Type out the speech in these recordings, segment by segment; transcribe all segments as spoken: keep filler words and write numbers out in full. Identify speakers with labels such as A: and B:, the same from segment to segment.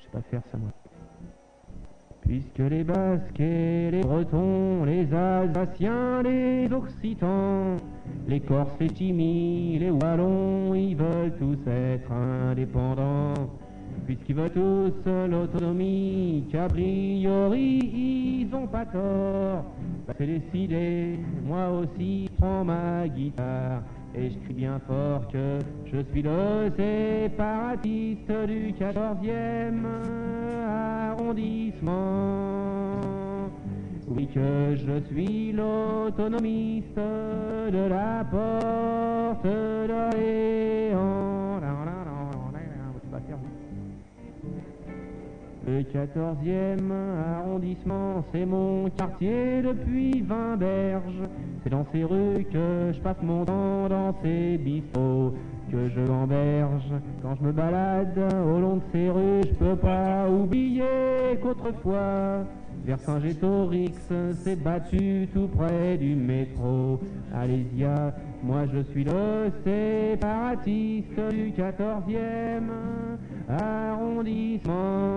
A: sais pas faire ça moi. Puisque les Basques et les Bretons, les Alsaciens, les Occitans, les Corses, les Chimis, les Wallons, ils veulent tous être indépendants. Puisqu'ils veulent tous l'autonomie, qu'a priori ils ont pas tort. Bah, c'est décidé, moi aussi je prends ma guitare et je crie bien fort que je suis le séparatiste du quatorzième arrondissement. Oui, que je suis l'autonomiste de la porte d'Orléans. Le quatorzième arrondissement, c'est mon quartier depuis Vinberge. C'est dans ces rues que je passe mon temps, dans ces bistrots que je gamberge. Quand je me balade au long de ces rues, je peux pas oublier qu'autrefois, vers Saint-Gétorix, s'est battu tout près du métro Alésia. Moi je suis le séparatiste du quatorzième arrondissement.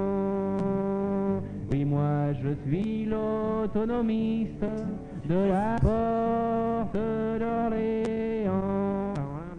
A: Oui, moi je suis l'autonomiste de la porte d'Orléans.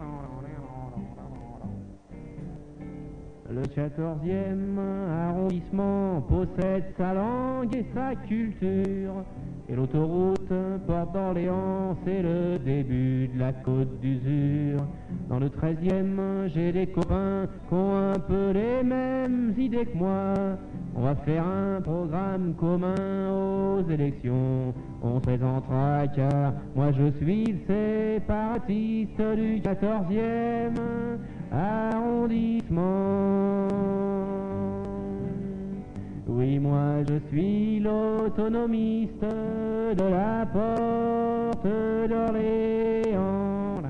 A: Le quatorzième arrondissement possède sa langue et sa culture. Et l'autoroute Porte d'Orléans, c'est le début de la Côte d'Usure. Dans le treizième, j'ai des copains qui ont un peu les mêmes idées que moi. On va faire un programme commun aux élections. On se présentera car moi je suis le séparatiste du quatorzième arrondissement. Oui, moi je suis l'autonomiste de la porte d'Orléans.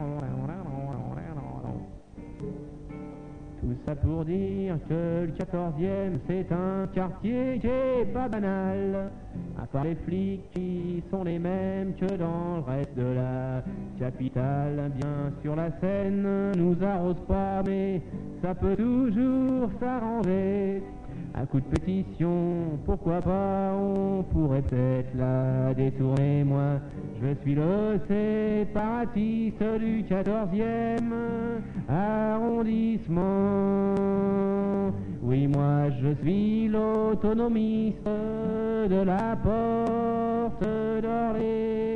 A: Tout ça pour dire que le quatorzième c'est un quartier qui est pas banal. À part les flics qui sont les mêmes que dans le reste de la capitale. Bien sûr la Seine nous arrose pas, mais ça peut toujours s'arranger. Un coup de pétition, pourquoi pas, on pourrait peut-être la détourner. Moi, je suis le séparatiste du quatorzième arrondissement. Oui, moi, je suis l'autonomiste de la porte d'Orléans.